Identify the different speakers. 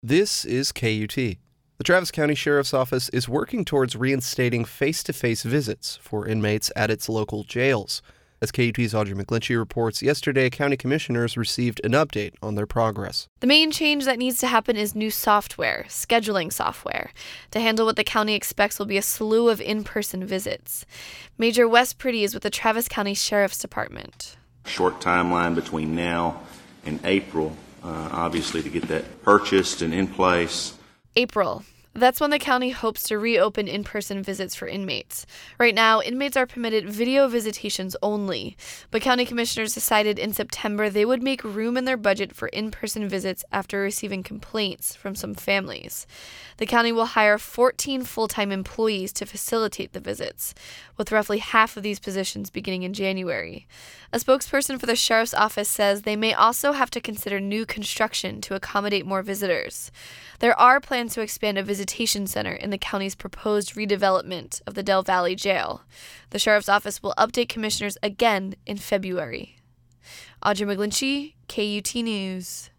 Speaker 1: This is KUT. The Travis County Sheriff's Office is working towards reinstating face-to-face visits for inmates at its local jails. As KUT's Audrey McGlinchey reports, yesterday county commissioners received an update on their progress.
Speaker 2: The main change that needs to happen is new software, scheduling software, to handle what the county expects will be a slew of in-person visits. Major Wes Priddy is with the Travis County Sheriff's Department.
Speaker 3: Short timeline between now and April, obviously, to get that purchased and in place.
Speaker 2: April. That's when the county hopes to reopen in-person visits for inmates. Right now, inmates are permitted video visitations only, but county commissioners decided in September they would make room in their budget for in-person visits after receiving complaints from some families. The county will hire 14 full-time employees to facilitate the visits, with roughly half of these positions beginning in January. A spokesperson for the sheriff's office says they may also have to consider new construction to accommodate more visitors. There are plans to expand a visitation center in the county's proposed redevelopment of the Del Valle Jail. The sheriff's office will update commissioners again in February. Audrey McGlinchey, KUT News.